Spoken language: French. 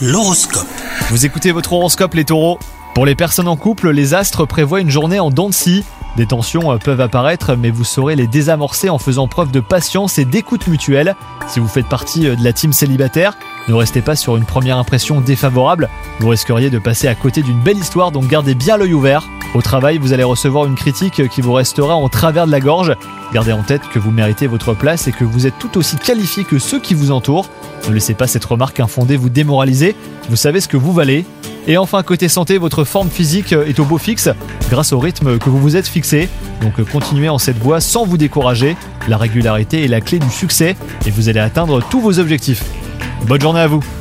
L'horoscope. Vous écoutez votre horoscope les taureaux. Pour les personnes en couple, les astres prévoient une journée en dents de scie. Des tensions peuvent apparaître, mais vous saurez les désamorcer en faisant preuve de patience et d'écoute mutuelle. Si vous faites partie de la team célibataire, ne restez pas sur une première impression défavorable. Vous risqueriez de passer à côté d'une belle histoire, donc gardez bien l'œil ouvert. Au travail, vous allez recevoir une critique qui vous restera en travers de la gorge. Gardez en tête que vous méritez votre place et que vous êtes tout aussi qualifié que ceux qui vous entourent. Ne laissez pas cette remarque infondée vous démoraliser. Vous savez ce que vous valez. Et enfin, côté santé, votre forme physique est au beau fixe grâce au rythme que vous vous êtes fixé. Donc continuez en cette voie sans vous décourager. La régularité est la clé du succès et vous allez atteindre tous vos objectifs. Bonne journée à vous!